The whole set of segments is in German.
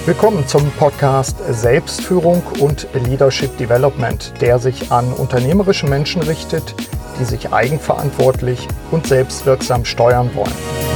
Willkommen zum Podcast Selbstführung und Leadership Development, der sich an unternehmerische Menschen richtet, die sich eigenverantwortlich und selbstwirksam steuern wollen.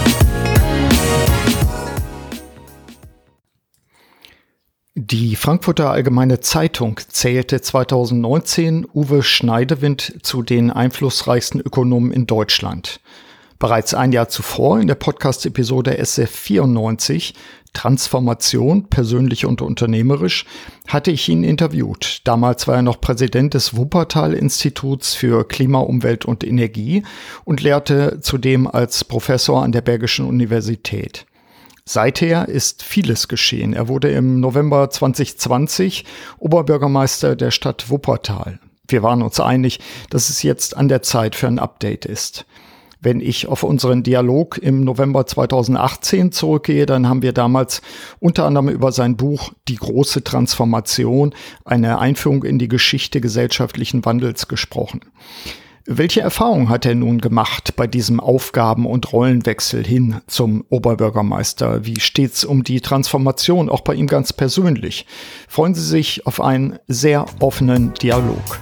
Die Frankfurter Allgemeine Zeitung zählte 2019 Uwe Schneidewind zu den einflussreichsten Ökonomen in Deutschland. Bereits ein Jahr zuvor in der Podcast-Episode SF94 Transformation, persönlich und unternehmerisch, hatte ich ihn interviewt. Damals war er noch Präsident des Wuppertal-Instituts für Klima, Umwelt und Energie und lehrte zudem als Professor an der Bergischen Universität. Seither ist vieles geschehen. Er wurde im November 2020 Oberbürgermeister der Stadt Wuppertal. Wir waren uns einig, dass es jetzt an der Zeit für ein Update ist. Wenn ich auf unseren Dialog im November 2018 zurückgehe, dann haben wir damals unter anderem über sein Buch Die große Transformation, eine Einführung in die Geschichte gesellschaftlichen Wandels gesprochen. Welche Erfahrungen hat er nun gemacht bei diesem Aufgaben- und Rollenwechsel hin zum Oberbürgermeister? Wie steht's um die Transformation, auch bei ihm ganz persönlich? Freuen Sie sich auf einen sehr offenen Dialog.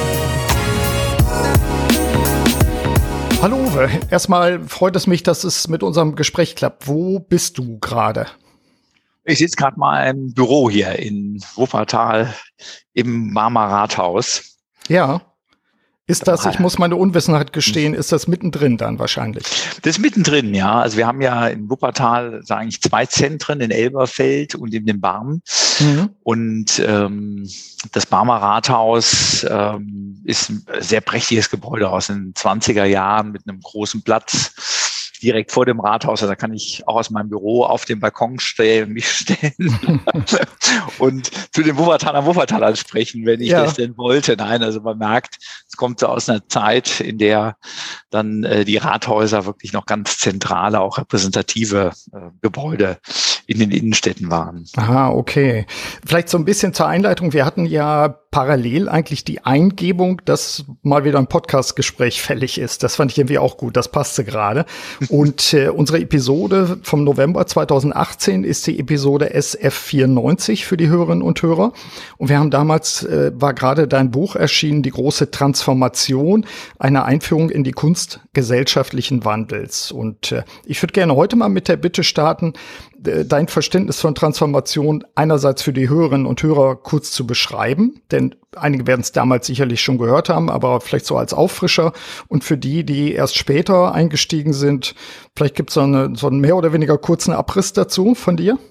Hallo Uwe, erstmal freut es mich, dass es mit unserem Gespräch klappt. Wo bist du gerade? Ich sitze gerade mal im Büro hier in Wuppertal im Barmer Rathaus. Ja. Ist das, ich muss meine Unwissenheit gestehen, ist das mittendrin dann wahrscheinlich? Das ist mittendrin, ja. Also wir haben ja in Wuppertal eigentlich zwei Zentren, in Elberfeld und in dem Barm. Mhm. Und das Barmer Rathaus ist ein sehr prächtiges Gebäude aus den 20er Jahren mit einem großen Platz direkt vor dem Rathaus. Also da kann ich auch aus meinem Büro auf den Balkon mich stellen und zu den Wuppertalern sprechen, wenn ich das denn wollte. Nein, also man merkt, es kommt so aus einer Zeit, in der dann die Rathäuser wirklich noch ganz zentrale, auch repräsentative Gebäude in den Innenstädten waren. Aha, okay. Vielleicht so ein bisschen zur Einleitung. Wir hatten ja parallel eigentlich die Eingebung, dass mal wieder ein Podcast-Gespräch fällig ist. Das fand ich irgendwie auch gut. Das passte gerade. Und unsere Episode vom November 2018 ist die Episode SF94 für die Hörerinnen und Hörer. Und wir haben damals, war gerade dein Buch erschienen, Die große Transformation, eine Einführung in die Kunst gesellschaftlichen Wandels. Und ich würde gerne heute mal mit der Bitte starten, dein Verständnis von Transformation einerseits für die Hörerinnen und Hörer kurz zu beschreiben, denn einige werden es damals sicherlich schon gehört haben, aber vielleicht so als Auffrischer, und für die, die erst später eingestiegen sind, vielleicht gibt es so einen mehr oder weniger kurzen Abriss dazu von dir?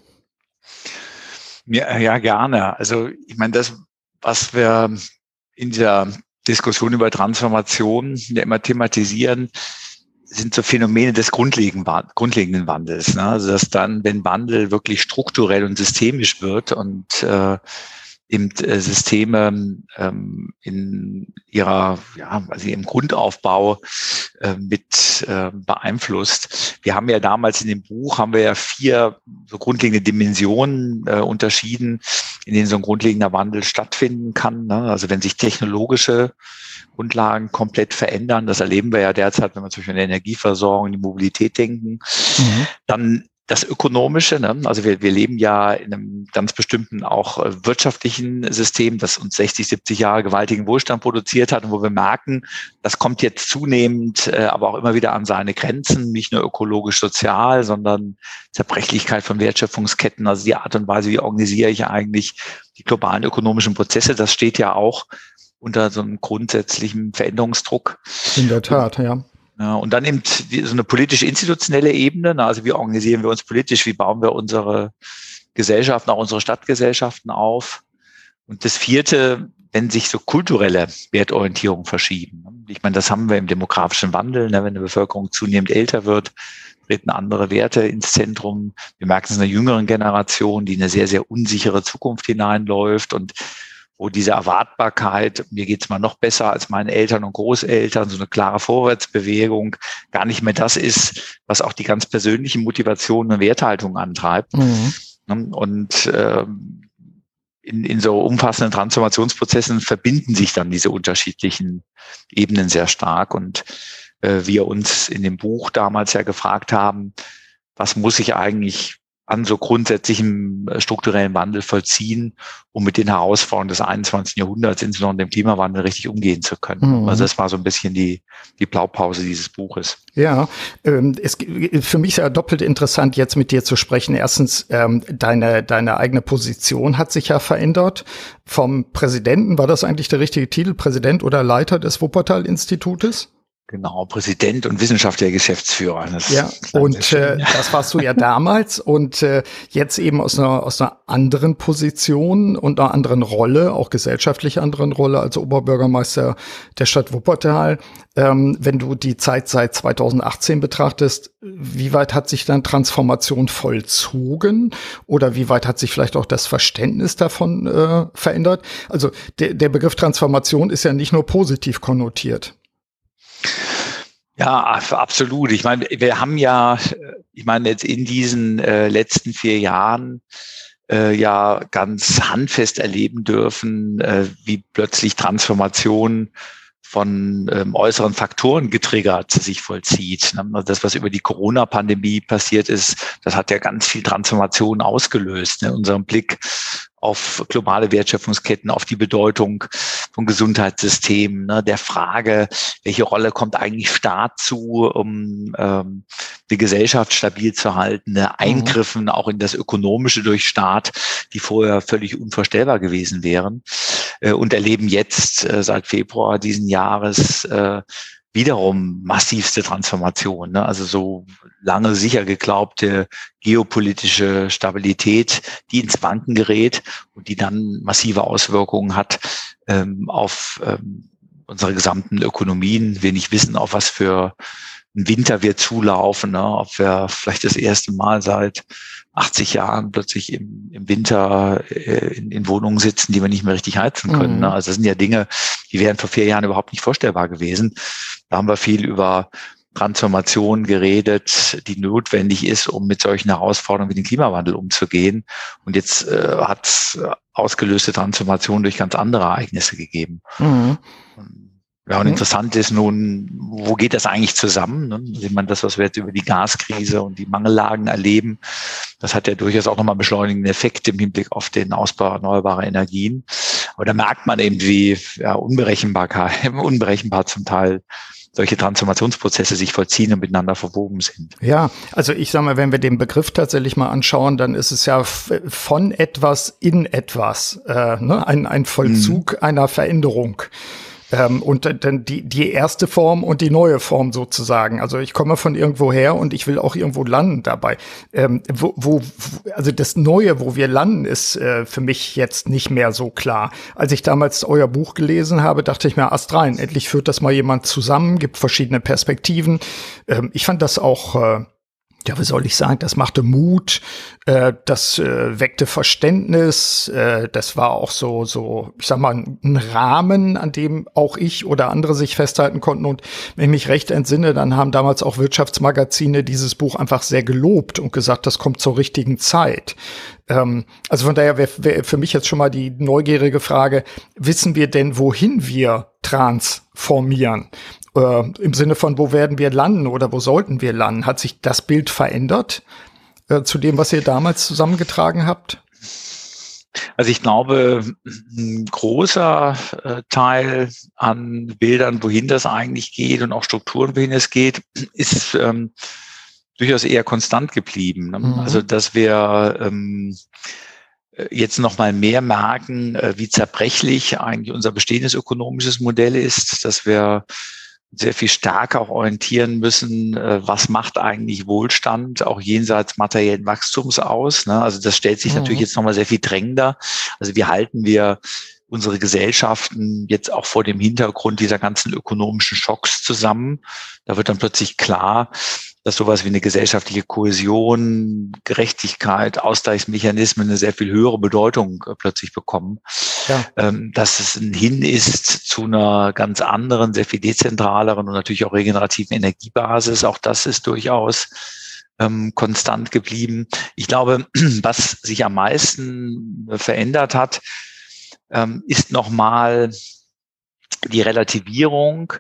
Ja, gerne. Also ich meine, das, was wir in dieser Diskussion über Transformation ja immer thematisieren, sind so Phänomene des grundlegenden Wandels. Ne? Also dass dann, wenn Wandel wirklich strukturell und systemisch wird und eben Systeme in ihrer, also im Grundaufbau mit beeinflusst. Wir haben ja damals in dem Buch, haben wir ja 4 so grundlegende Dimensionen unterschieden, in denen so ein grundlegender Wandel stattfinden kann. Ne? Also wenn sich technologische Grundlagen komplett verändern, das erleben wir ja derzeit, wenn wir zum Beispiel an die Energieversorgung, die Mobilität denken, dann das Ökonomische, ne? Also wir leben ja in einem ganz bestimmten auch wirtschaftlichen System, das uns 60, 70 Jahre gewaltigen Wohlstand produziert hat und wo wir merken, das kommt jetzt zunehmend, aber auch immer wieder an seine Grenzen, nicht nur ökologisch, sozial, sondern Zerbrechlichkeit von Wertschöpfungsketten, also die Art und Weise, wie organisiere ich eigentlich die globalen ökonomischen Prozesse, das steht ja auch unter so einem grundsätzlichen Veränderungsdruck. In der Tat, ja. Ja, und dann eben so eine politisch-institutionelle Ebene, also wie organisieren wir uns politisch, wie bauen wir unsere Gesellschaften, auch unsere Stadtgesellschaften auf. Und das 4., wenn sich so kulturelle Wertorientierungen verschieben. Ich meine, das haben wir im demografischen Wandel, ne, wenn die Bevölkerung zunehmend älter wird, treten andere Werte ins Zentrum. Wir merken es in der jüngeren Generation, die in eine sehr, sehr unsichere Zukunft hineinläuft und wo diese Erwartbarkeit, mir geht's mal noch besser als meinen Eltern und Großeltern, so eine klare Vorwärtsbewegung, gar nicht mehr das ist, was auch die ganz persönlichen Motivationen und Werthaltungen antreibt. Und in so umfassenden Transformationsprozessen verbinden sich dann diese unterschiedlichen Ebenen sehr stark. Und wir uns in dem Buch damals ja gefragt haben, was muss ich eigentlich an so grundsätzlichem strukturellen Wandel vollziehen, um mit den Herausforderungen des 21. Jahrhunderts, insbesondere dem Klimawandel, richtig umgehen zu können. Also das war so ein bisschen die Blaupause dieses Buches. Ja, für mich ist ja doppelt interessant, jetzt mit dir zu sprechen. Erstens, deine eigene Position hat sich ja verändert. Vom Präsidenten, war das eigentlich der richtige Titel, Präsident oder Leiter des Wuppertal-Institutes? Genau, Präsident und wissenschaftlicher Geschäftsführer. Ja, und das warst du ja damals und jetzt eben aus einer anderen Position und einer anderen Rolle, auch gesellschaftlich anderen Rolle als Oberbürgermeister der Stadt Wuppertal. Wenn du die Zeit seit 2018 betrachtest, wie weit hat sich dann Transformation vollzogen oder wie weit hat sich vielleicht auch das Verständnis davon verändert? Also der Begriff Transformation ist ja nicht nur positiv konnotiert. Ja, absolut. Ich meine, jetzt in diesen letzten 4 Jahren ja ganz handfest erleben dürfen, wie plötzlich Transformation von äußeren Faktoren getriggert sich vollzieht. Also das, was über die Corona-Pandemie passiert ist, das hat ja ganz viel Transformation ausgelöst. In unserem Blick auf globale Wertschöpfungsketten, auf die Bedeutung von Gesundheitssystemen, der Frage, welche Rolle kommt eigentlich Staat zu, um die Gesellschaft stabil zu halten, Eingriffen auch in das Ökonomische durch Staat, die vorher völlig unvorstellbar gewesen wären, und erleben jetzt seit Februar diesen Jahres wiederum massivste Transformation, also so lange sicher geglaubte geopolitische Stabilität, die ins Wanken gerät und die dann massive Auswirkungen hat auf unsere gesamten Ökonomien. Wir nicht wissen, auf was für einen Winter wir zulaufen, ob wir vielleicht das erste Mal seit 80 Jahren plötzlich im Winter in Wohnungen sitzen, die wir nicht mehr richtig heizen können. Also das sind ja Dinge, die wären vor 4 Jahren überhaupt nicht vorstellbar gewesen. Da haben wir viel über Transformation geredet, die notwendig ist, um mit solchen Herausforderungen wie dem Klimawandel umzugehen. Und jetzt hat es ausgelöste Transformation durch ganz andere Ereignisse gegeben. Ja, und interessant ist nun, wo geht das eigentlich zusammen? Ich meine, das, was wir jetzt über die Gaskrise und die Mangellagen erleben, das hat ja durchaus auch nochmal beschleunigenden Effekt im Hinblick auf den Ausbau erneuerbarer Energien. Aber da merkt man eben, wie unberechenbar zum Teil solche Transformationsprozesse sich vollziehen und miteinander verwoben sind. Ja, also ich sage mal, wenn wir den Begriff tatsächlich mal anschauen, dann ist es ja von etwas in etwas, ein Vollzug einer Veränderung. Und dann die erste Form und die neue Form sozusagen. Also ich komme von irgendwo her und ich will auch irgendwo landen dabei. Also das Neue, wo wir landen, ist für mich jetzt nicht mehr so klar. Als ich damals euer Buch gelesen habe, dachte ich mir, Ast rein, endlich führt das mal jemand zusammen, gibt verschiedene Perspektiven. Ich fand das auch wie soll ich sagen, das machte Mut, das weckte Verständnis, das war auch so, ich sag mal, ein Rahmen, an dem auch ich oder andere sich festhalten konnten. Und wenn ich mich recht entsinne, dann haben damals auch Wirtschaftsmagazine dieses Buch einfach sehr gelobt und gesagt, das kommt zur richtigen Zeit. Also von daher wäre für mich jetzt schon mal die neugierige Frage, wissen wir denn, wohin wir transformieren? Im Sinne von, wo werden wir landen oder wo sollten wir landen? Hat sich das Bild verändert zu dem, was ihr damals zusammengetragen habt? Also ich glaube, ein großer Teil an Bildern, wohin das eigentlich geht und auch Strukturen, wohin es geht, ist durchaus eher konstant geblieben. Also dass wir jetzt noch mal mehr merken, wie zerbrechlich eigentlich unser bestehendes ökonomisches Modell ist, dass wir sehr viel stärker auch orientieren müssen, was macht eigentlich Wohlstand auch jenseits materiellen Wachstums aus. Also das stellt sich natürlich jetzt nochmal sehr viel drängender. Also wie halten wir unsere Gesellschaften jetzt auch vor dem Hintergrund dieser ganzen ökonomischen Schocks zusammen? Da wird dann plötzlich klar, dass sowas wie eine gesellschaftliche Kohäsion, Gerechtigkeit, Ausgleichsmechanismen eine sehr viel höhere Bedeutung plötzlich bekommen. Ja. Dass es ein Hin ist zu einer ganz anderen, sehr viel dezentraleren und natürlich auch regenerativen Energiebasis. Auch das ist durchaus konstant geblieben. Ich glaube, was sich am meisten verändert hat, ist nochmal die Relativierung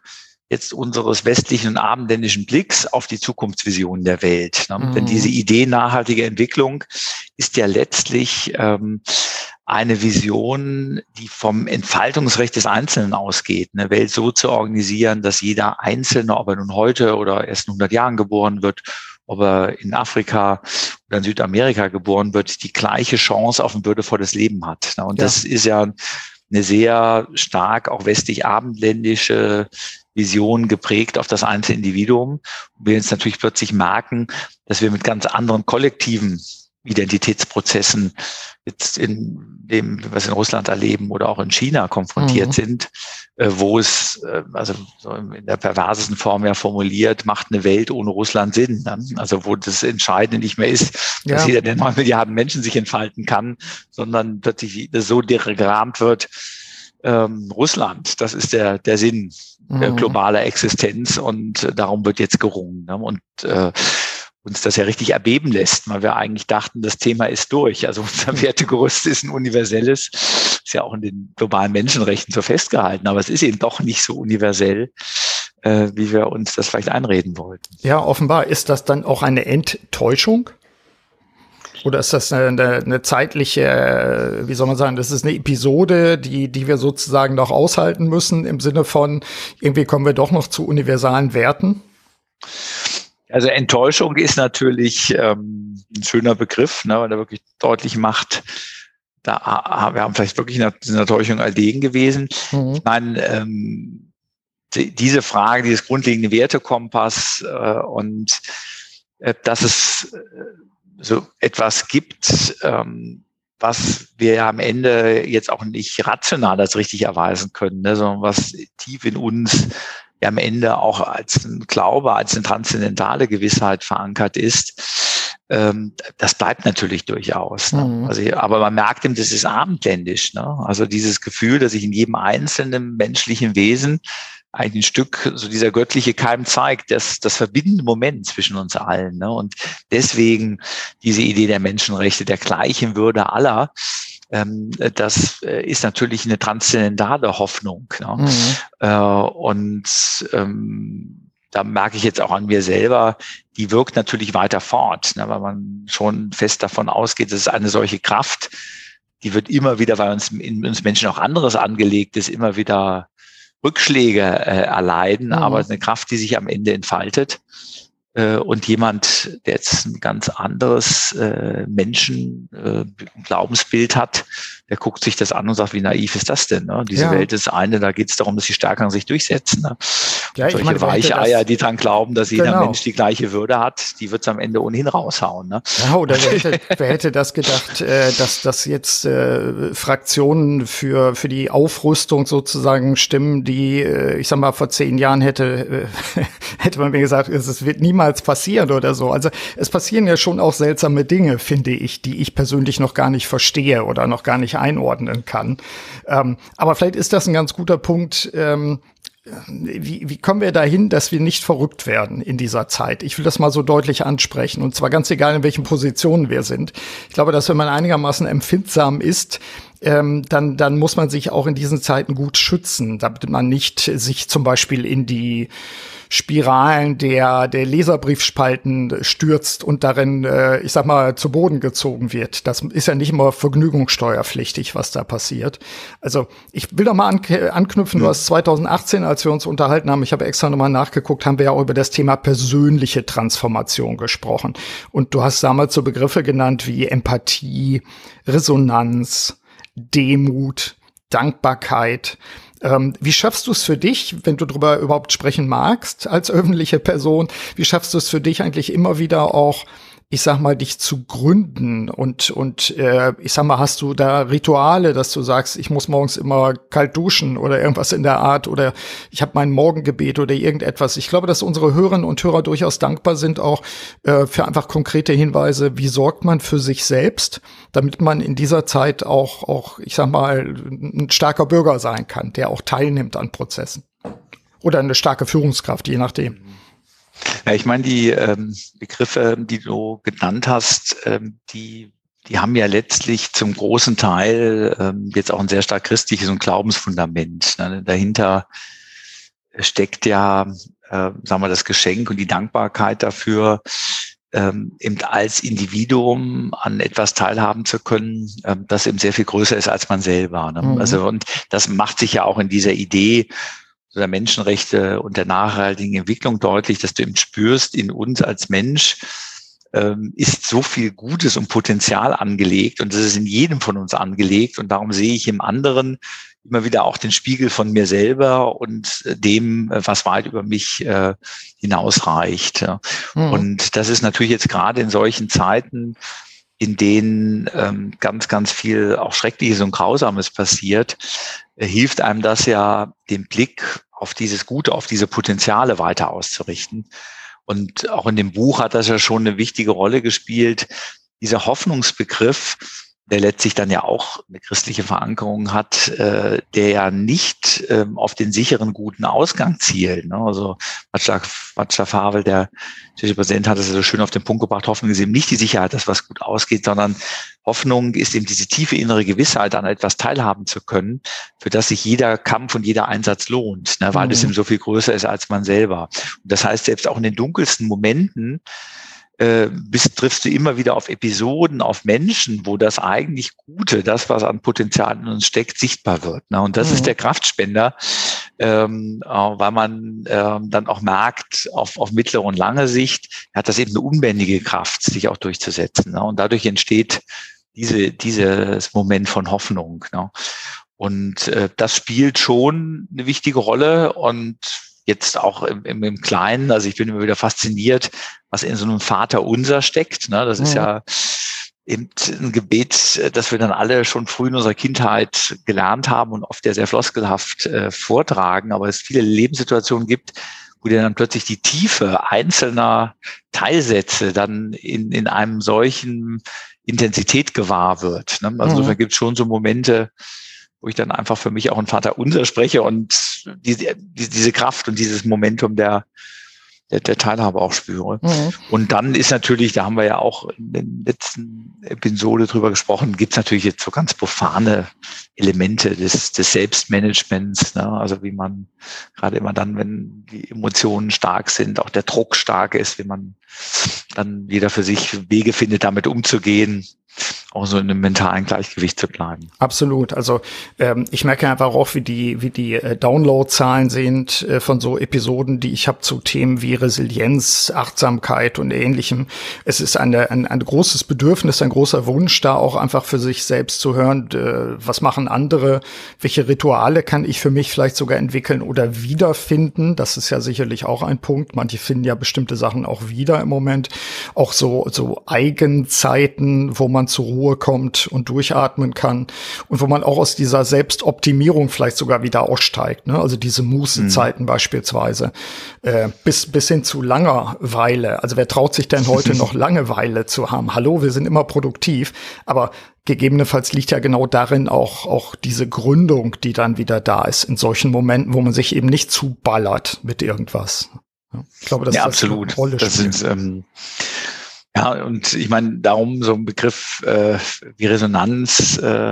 jetzt unseres westlichen und abendländischen Blicks auf die Zukunftsvisionen der Welt. Denn diese Idee nachhaltiger Entwicklung ist ja letztlich eine Vision, die vom Entfaltungsrecht des Einzelnen ausgeht, eine Welt so zu organisieren, dass jeder Einzelne, ob er nun heute oder erst in 100 Jahren geboren wird, ob er in Afrika oder in Südamerika geboren wird, die gleiche Chance auf ein würdevolles Leben hat. Und das ist ja eine sehr stark auch westlich-abendländische Vision geprägt auf das einzelne Individuum. Und wir jetzt natürlich plötzlich merken, dass wir mit ganz anderen kollektiven Identitätsprozessen jetzt in dem, was wir in Russland erleben oder auch in China konfrontiert sind, wo es, also so in der perversesten Form ja formuliert, macht eine Welt ohne Russland Sinn. Ne? Also wo das Entscheidende nicht mehr ist, dass jeder der 9 Milliarden Menschen sich entfalten kann, sondern plötzlich das so derahmt wird, Russland, das ist der Sinn globaler Existenz und darum wird jetzt gerungen. Ne? Und uns das ja richtig erbeben lässt, weil wir eigentlich dachten, das Thema ist durch. Also unser Wertegerüst ist ein universelles, ist ja auch in den globalen Menschenrechten so festgehalten, aber es ist eben doch nicht so universell, wie wir uns das vielleicht einreden wollten. Ja, offenbar. Ist das dann auch eine Enttäuschung? Oder ist das eine zeitliche, wie soll man sagen, das ist eine Episode, die wir sozusagen noch aushalten müssen, im Sinne von, irgendwie kommen wir doch noch zu universalen Werten? Also Enttäuschung ist natürlich ein schöner Begriff, ne, weil er wirklich deutlich macht, wir haben vielleicht wirklich eine Enttäuschung erlegen gewesen. Ich meine, diese Frage, dieses grundlegende Wertekompass und dass es so etwas gibt, was wir ja am Ende jetzt auch nicht rational als richtig erweisen können, ne, sondern was tief in uns ja am Ende auch als ein Glaube, als eine transzendentale Gewissheit verankert ist, das bleibt natürlich durchaus. Ne? Also, aber man merkt eben, das ist abendländisch. Ne? Also dieses Gefühl, dass sich in jedem einzelnen menschlichen Wesen eigentlich ein Stück so dieser göttliche Keim zeigt, das verbindende Moment zwischen uns allen. Ne? Und deswegen diese Idee der Menschenrechte, der gleichen Würde aller, das ist natürlich eine transzendentale Hoffnung. Ne? Und da merke ich jetzt auch an mir selber, die wirkt natürlich weiter fort, ne? Weil man schon fest davon ausgeht, dass es eine solche Kraft, die wird immer wieder, weil uns in uns Menschen auch anderes angelegt ist, immer wieder Rückschläge erleiden, aber eine Kraft, die sich am Ende entfaltet. Und jemand, der jetzt ein ganz anderes Glaubensbild hat, der guckt sich das an und sagt, wie naiv ist das denn? Ne? Diese Welt ist eine, da geht es darum, dass die Stärkeren sich durchsetzen. Ne? Ja, solche Weicheier, die dran glauben, dass jeder Mensch die gleiche Würde hat, die wird es am Ende ohnehin raushauen. Ne? Ja, oder wer hätte das gedacht, dass das jetzt Fraktionen für die Aufrüstung sozusagen stimmen, die, ich sag mal, vor 10 Jahren hätte man mir gesagt, es wird niemals passieren oder so. Also es passieren ja schon auch seltsame Dinge, finde ich, die ich persönlich noch gar nicht verstehe oder noch gar nicht einordnen kann. Aber vielleicht ist das ein ganz guter Punkt. Wie kommen wir dahin, dass wir nicht verrückt werden in dieser Zeit? Ich will das mal so deutlich ansprechen, und zwar ganz egal, in welchen Positionen wir sind. Ich glaube, dass wenn man einigermaßen empfindsam ist, dann muss man sich auch in diesen Zeiten gut schützen, damit man nicht sich zum Beispiel in die Spiralen der Leserbriefspalten stürzt und darin, ich sag mal, zu Boden gezogen wird. Das ist ja nicht immer vergnügungssteuerpflichtig, was da passiert. Also ich will doch mal anknüpfen, du hast 2018, als wir uns unterhalten haben, ich habe extra nochmal nachgeguckt, haben wir ja auch über das Thema persönliche Transformation gesprochen. Und du hast damals so Begriffe genannt wie Empathie, Resonanz, Demut, Dankbarkeit. Wie schaffst du es für dich, wenn du darüber überhaupt sprechen magst, als öffentliche Person, wie schaffst du es für dich eigentlich immer wieder auch, ich sag mal, dich zu gründen und ich sag mal, hast du da Rituale, dass du sagst, ich muss morgens immer kalt duschen oder irgendwas in der Art oder ich habe mein Morgengebet oder irgendetwas. Ich glaube, dass unsere Hörerinnen und Hörer durchaus dankbar sind auch für einfach konkrete Hinweise, wie sorgt man für sich selbst, damit man in dieser Zeit auch, ich sag mal, ein starker Bürger sein kann, der auch teilnimmt an Prozessen. Oder eine starke Führungskraft, je nachdem. Ja, ich meine, die Begriffe, die du genannt hast, die haben ja letztlich zum großen Teil jetzt auch ein sehr stark christliches und Glaubensfundament. Ne? Dahinter steckt ja, sagen wir, das Geschenk und die Dankbarkeit dafür, eben als Individuum an etwas teilhaben zu können, das eben sehr viel größer ist als man selber. Ne? Mhm. Also, und das macht sich ja auch in dieser Idee der Menschenrechte und der nachhaltigen Entwicklung deutlich, dass du eben spürst, in uns als Mensch ist so viel Gutes und Potenzial angelegt und das ist in jedem von uns angelegt und darum sehe ich im anderen immer wieder auch den Spiegel von mir selber und dem, was weit über mich hinausreicht. Ja. Mhm. Und das ist natürlich jetzt gerade in solchen Zeiten, in denen ganz, ganz viel auch Schreckliches und Grausames passiert, hilft einem das ja, den Blick auf dieses Gute, auf diese Potenziale weiter auszurichten. Und auch in dem Buch hat das ja schon eine wichtige Rolle gespielt. Dieser Hoffnungsbegriff, der letztlich dann ja auch eine christliche Verankerung hat, der ja nicht auf den sicheren, guten Ausgang zielt. Ne? Also Václav Havel, der tschechische Präsident, hat es so schön auf den Punkt gebracht, Hoffnung ist eben nicht die Sicherheit, dass was gut ausgeht, sondern Hoffnung ist eben diese tiefe innere Gewissheit, an etwas teilhaben zu können, für das sich jeder Kampf und jeder Einsatz lohnt, ne? Weil es eben so viel größer ist als man selber. Und das heißt, selbst auch in den dunkelsten Momenten triffst du immer wieder auf Episoden, auf Menschen, wo das eigentlich Gute, das, was an Potenzial in uns steckt, sichtbar wird. Ne? Und das ist der Kraftspender, weil man dann auch merkt, auf mittlere und lange Sicht hat das eben eine unbändige Kraft, sich auch durchzusetzen. Ne? Und dadurch entsteht dieses Moment von Hoffnung. Ne? Und das spielt schon eine wichtige Rolle und jetzt auch im Kleinen, also ich bin immer wieder fasziniert, was in so einem Vaterunser steckt. Ne? Das ist ja eben ein Gebet, das wir dann alle schon früh in unserer Kindheit gelernt haben und oft ja sehr floskelhaft vortragen, aber es viele Lebenssituationen gibt, wo dir dann plötzlich die Tiefe einzelner Teilsätze dann in einem solchen Intensität gewahr wird. Ne? Also da gibt es schon so Momente, wo ich dann einfach für mich auch ein Vaterunser spreche und diese Kraft und dieses Momentum der Teilhabe auch spüre. Und dann ist natürlich, da haben wir ja auch in den letzten Episode drüber gesprochen, gibt es natürlich jetzt so ganz profane Elemente des Selbstmanagements, ne? Also wie man gerade immer dann, wenn die Emotionen stark sind, auch der Druck stark ist, wie man dann jeder für sich Wege findet, damit umzugehen, auch so in einem mentalen Gleichgewicht zu bleiben. Absolut. Also ich merke einfach auch, wie die Downloadzahlen sind von so Episoden, die ich habe zu Themen wie Resilienz, Achtsamkeit und Ähnlichem. Es ist ein großes Bedürfnis, ein großer Wunsch, da auch einfach für sich selbst zu hören, was machen andere, welche Rituale kann ich für mich vielleicht sogar entwickeln oder wiederfinden. Das ist ja sicherlich auch ein Punkt. Manche finden ja bestimmte Sachen auch wieder im Moment. Auch so Eigenzeiten, wo man zur Ruhe kommt und durchatmen kann und wo man auch aus dieser Selbstoptimierung vielleicht sogar wieder aussteigt, ne? Also diese Mußezeiten beispielsweise, bis hin zu Langeweile. Also wer traut sich denn heute noch Langeweile zu haben? Hallo, wir sind immer produktiv, aber gegebenenfalls liegt ja genau darin auch diese Gründung, die dann wieder da ist in solchen Momenten, wo man sich eben nicht zuballert mit irgendwas. Ich glaube, dass ja, das absolut. eine Rolle spielt. Das ist ja, und ich meine, darum so ein Begriff wie Resonanz,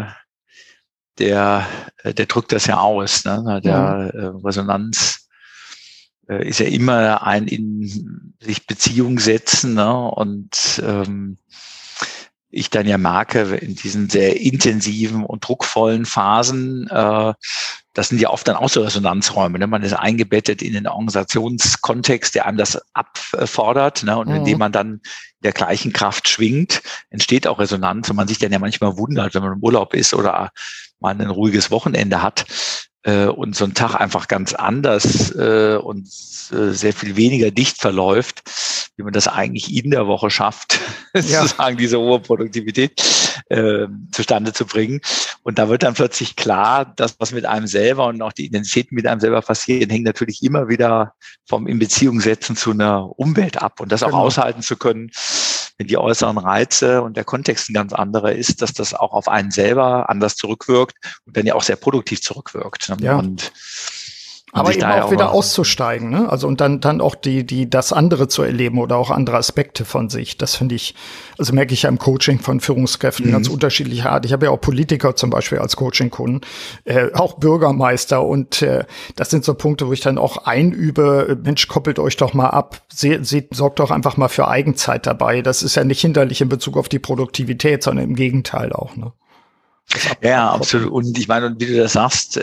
der drückt das ja aus. Ne? Resonanz ist ja immer ein in sich Beziehung setzen, ne? Und ich dann ja merke, in diesen sehr intensiven und druckvollen Phasen, das sind ja oft dann auch so Resonanzräume. Ne? Man ist eingebettet in den Organisationskontext, der einem das abfordert. Ne? Und indem man dann in der gleichen Kraft schwingt, entsteht auch Resonanz. Und man sich dann ja manchmal wundert, wenn man im Urlaub ist oder mal ein ruhiges Wochenende hat und so ein Tag einfach ganz anders und sehr viel weniger dicht verläuft, wie man das eigentlich in der Woche schafft, sozusagen diese hohe Produktivität zustande zu bringen. Und da wird dann plötzlich klar, dass was mit einem selber und auch die Identitäten mit einem selber passieren, hängt natürlich immer wieder vom in Beziehung setzen zu einer Umwelt ab. Und das auch aushalten zu können, wenn die äußeren Reize und der Kontext ein ganz anderer ist, dass das auch auf einen selber anders zurückwirkt und dann ja auch sehr produktiv zurückwirkt. Ja. Und Aber eben auch wieder auszusteigen, ne? Also und dann auch das andere zu erleben oder auch andere Aspekte von sich. Das finde ich, also merke ich ja im Coaching von Führungskräften ganz unterschiedlicher Art. Ich habe ja auch Politiker zum Beispiel als Coaching-Kunden, auch Bürgermeister und das sind so Punkte, wo ich dann auch einübe, Mensch, koppelt euch doch mal ab, sorgt doch einfach mal für Eigenzeit dabei. Das ist ja nicht hinderlich in Bezug auf die Produktivität, sondern im Gegenteil auch, ne? Ja, absolut. Und ich meine, und wie du das sagst,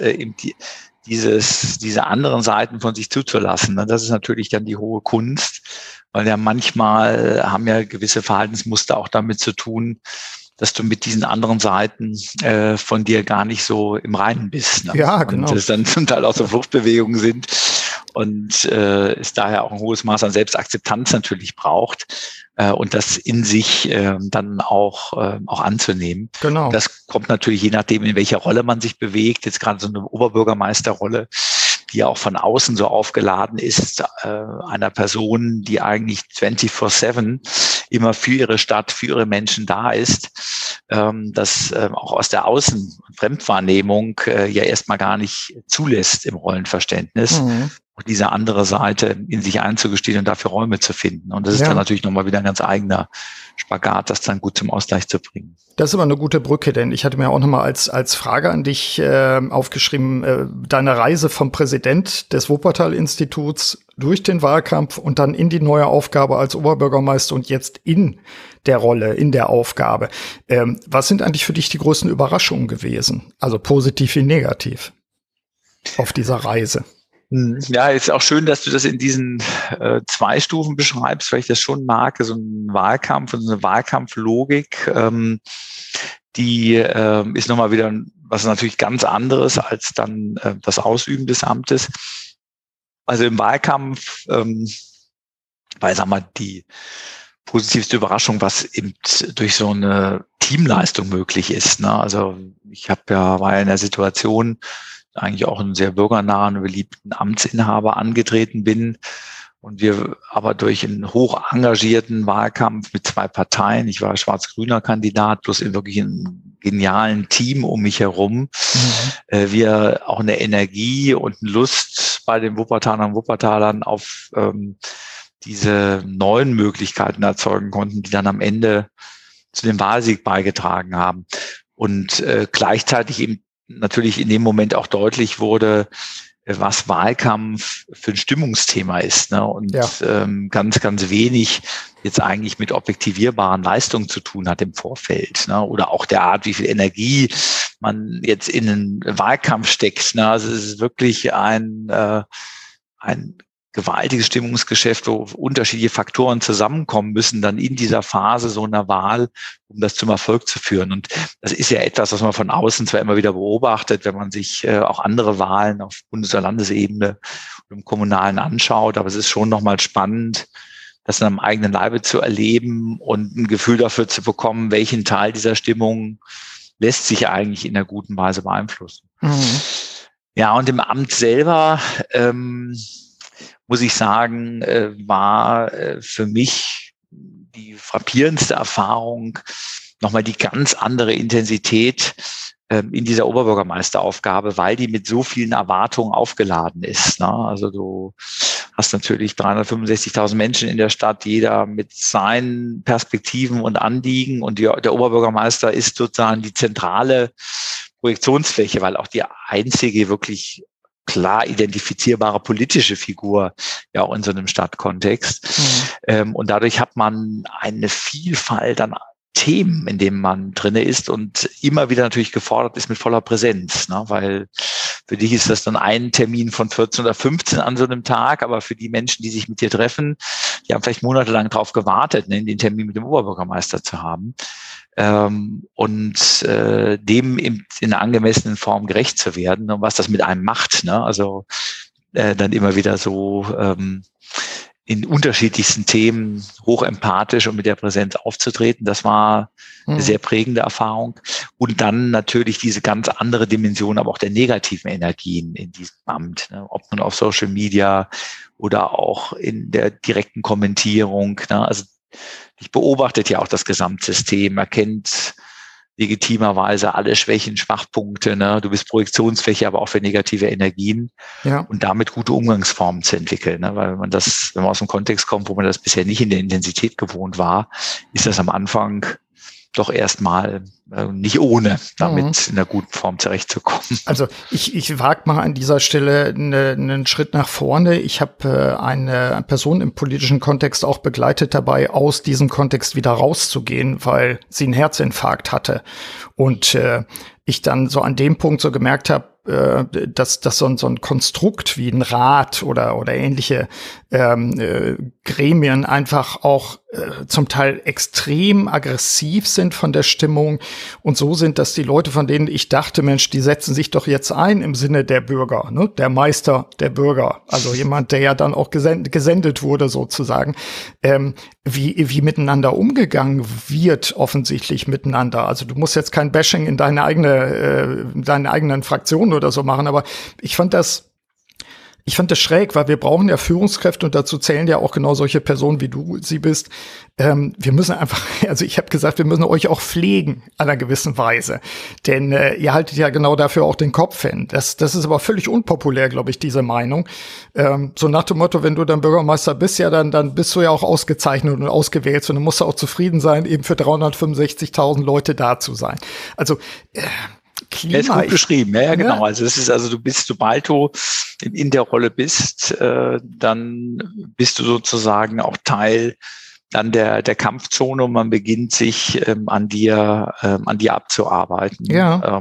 diese anderen Seiten von sich zuzulassen, ne, das ist natürlich dann die hohe Kunst, weil ja manchmal haben ja gewisse Verhaltensmuster auch damit zu tun, dass du mit diesen anderen Seiten von dir gar nicht so im Reinen bist. Ne? Ja, genau. Und es dann zum Teil auch so Fluchtbewegungen sind und es daher auch ein hohes Maß an Selbstakzeptanz natürlich braucht und das in sich dann auch anzunehmen. Genau. Das kommt natürlich je nachdem, in welcher Rolle man sich bewegt. Jetzt gerade so eine Oberbürgermeisterrolle, die ja auch von außen so aufgeladen ist, einer Person, die eigentlich 24/7 immer für ihre Stadt, für ihre Menschen da ist, das auch aus der Außen- und Fremdwahrnehmung ja erstmal gar nicht zulässt im Rollenverständnis. Auch diese andere Seite in sich einzugestehen und dafür Räume zu finden. Und das ist dann natürlich nochmal wieder ein ganz eigener Spagat, das dann gut zum Ausgleich zu bringen. Das ist aber eine gute Brücke, denn ich hatte mir auch nochmal als Frage an dich aufgeschrieben, deine Reise vom Präsident des Wuppertal-Instituts durch den Wahlkampf und dann in die neue Aufgabe als Oberbürgermeister und jetzt in der Rolle, in der Aufgabe. Was sind eigentlich für dich die größten Überraschungen gewesen? Also positiv wie negativ auf dieser Reise? Ja, ist auch schön, dass du das in diesen 2 Stufen beschreibst, weil ich das schon mag, so ein Wahlkampf und so eine Wahlkampflogik, die ist nochmal wieder was natürlich ganz anderes als dann das Ausüben des Amtes. Also im Wahlkampf war, ich sag mal, die positivste Überraschung, was eben durch so eine Teamleistung möglich ist. Ne? Also ich war ja in der Situation, eigentlich auch einen sehr bürgernahen und beliebten Amtsinhaber angetreten bin und wir aber durch einen hoch engagierten Wahlkampf mit 2 Parteien, ich war schwarz-grüner Kandidat, plus in wirklich einem genialen Team um mich herum, wir auch eine Energie und eine Lust bei den Wuppertalern und Wuppertalern auf diese neuen Möglichkeiten erzeugen konnten, die dann am Ende zu dem Wahlsieg beigetragen haben. Und gleichzeitig eben natürlich in dem Moment auch deutlich wurde, was Wahlkampf für ein Stimmungsthema ist, ne? Und ganz, ganz wenig jetzt eigentlich mit objektivierbaren Leistungen zu tun hat im Vorfeld, ne? Oder auch der Art, wie viel Energie man jetzt in einen Wahlkampf steckt. Ne? Also es ist wirklich ein gewaltiges Stimmungsgeschäft, wo unterschiedliche Faktoren zusammenkommen müssen, dann in dieser Phase so einer Wahl, um das zum Erfolg zu führen. Und das ist ja etwas, was man von außen zwar immer wieder beobachtet, wenn man sich auch andere Wahlen auf Bundes- oder Landesebene und im Kommunalen anschaut, aber es ist schon nochmal spannend, das in einem eigenen Leibe zu erleben und ein Gefühl dafür zu bekommen, welchen Teil dieser Stimmung lässt sich eigentlich in einer guten Weise beeinflussen. Ja, und im Amt selber muss ich sagen, war für mich die frappierendste Erfahrung nochmal die ganz andere Intensität in dieser Oberbürgermeisteraufgabe, weil die mit so vielen Erwartungen aufgeladen ist. Ne? Also du hast natürlich 365.000 Menschen in der Stadt, jeder mit seinen Perspektiven und Anliegen und der Oberbürgermeister ist sozusagen die zentrale Projektionsfläche, weil auch die einzige wirklich klar identifizierbare politische Figur ja auch in so einem Stadtkontext. Und dadurch hat man eine Vielfalt an Themen, in denen man drinne ist und immer wieder natürlich gefordert ist mit voller Präsenz, ne? Weil für dich ist das dann ein Termin von 14 oder 15 an so einem Tag, aber für die Menschen, die sich mit dir treffen, die haben vielleicht monatelang darauf gewartet, ne, den Termin mit dem Oberbürgermeister zu haben. Und dem in einer angemessenen Form gerecht zu werden und was das mit einem macht, ne? Also dann immer wieder so in unterschiedlichsten Themen hochempathisch und mit der Präsenz aufzutreten, das war eine sehr prägende Erfahrung. Und dann natürlich diese ganz andere Dimension, aber auch der negativen Energien in diesem Amt, ne? Ob nun auf Social Media oder auch in der direkten Kommentierung, ne? Also ich beobachtet ja auch das Gesamtsystem, erkennt legitimerweise alle Schwächen, Schwachpunkte, ne? Du bist Projektionsfläche, aber auch für negative Energien und damit gute Umgangsformen zu entwickeln, ne? Weil wenn man aus dem Kontext kommt, wo man das bisher nicht in der Intensität gewohnt war, ist das am Anfang doch erstmal nicht ohne, damit in einer guten Form zurechtzukommen. Also ich wage mal an dieser Stelle einen Schritt nach vorne. Ich habe eine Person im politischen Kontext auch begleitet dabei, aus diesem Kontext wieder rauszugehen, weil sie einen Herzinfarkt hatte. Und ich dann so an dem Punkt so gemerkt habe, dass so ein Konstrukt wie ein Rat oder ähnliche Gremien einfach auch zum Teil extrem aggressiv sind von der Stimmung und so sind, dass die Leute, von denen ich dachte, Mensch, die setzen sich doch jetzt ein im Sinne der Bürger, ne? Der Meister der Bürger, also jemand, der ja dann auch gesendet wurde sozusagen, wie miteinander umgegangen wird offensichtlich miteinander. Also du musst jetzt kein Bashing in deine eigenen Fraktionen oder so machen, aber ich fand das schräg, weil wir brauchen ja Führungskräfte und dazu zählen ja auch genau solche Personen, wie du sie bist. Wir müssen einfach, also ich habe gesagt, wir müssen euch auch pflegen an einer gewissen Weise. Denn ihr haltet ja genau dafür auch den Kopf hin. Das ist aber völlig unpopulär, glaube ich, diese Meinung. So nach dem Motto, wenn du dann Bürgermeister bist, ja, dann bist du ja auch ausgezeichnet und ausgewählt. Und dann musst du auch zufrieden sein, eben für 365.000 Leute da zu sein. Also Klima. Er ist gut beschrieben, ja, genau. Ja. Also sobald du in der Rolle bist, dann bist du sozusagen auch Teil dann der Kampfzone und man beginnt sich an dir abzuarbeiten. Ja.